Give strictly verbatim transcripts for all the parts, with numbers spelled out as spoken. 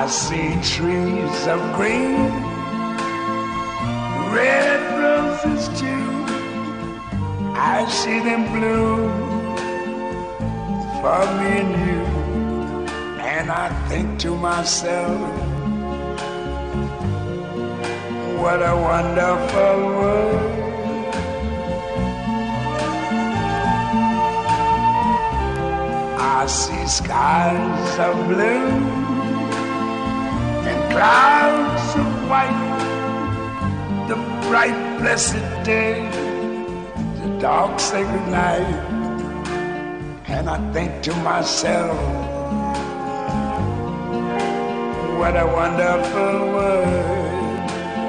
see trees of green, red roses too. I see them bloom for me and you. And I think to myself, what a wonderful world. I see skies of blue and clouds of white, the bright blessed day, the dark sacred night. And I think to myself, what a wonderful world.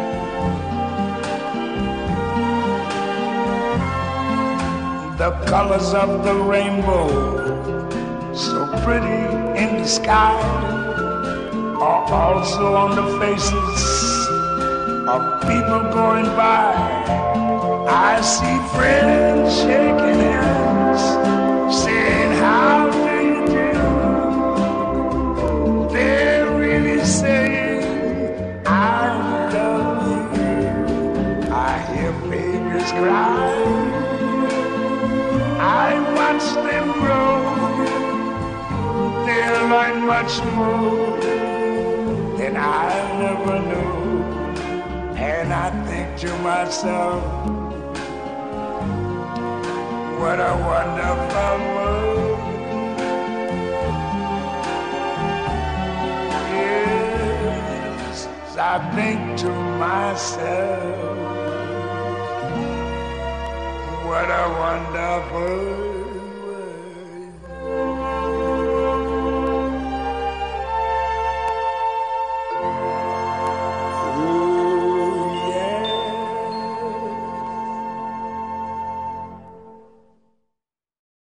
The colors of the rainbow, so pretty in the sky, are also on the faces of people going by. I see friends shaking hands, saying, how do you do? They're really saying, I love you. I hear babies cry, I watch them grow. They'll learn much more than I never knew. And I think to myself, what a wonderful world. Yes, I think to myself, what a wonderful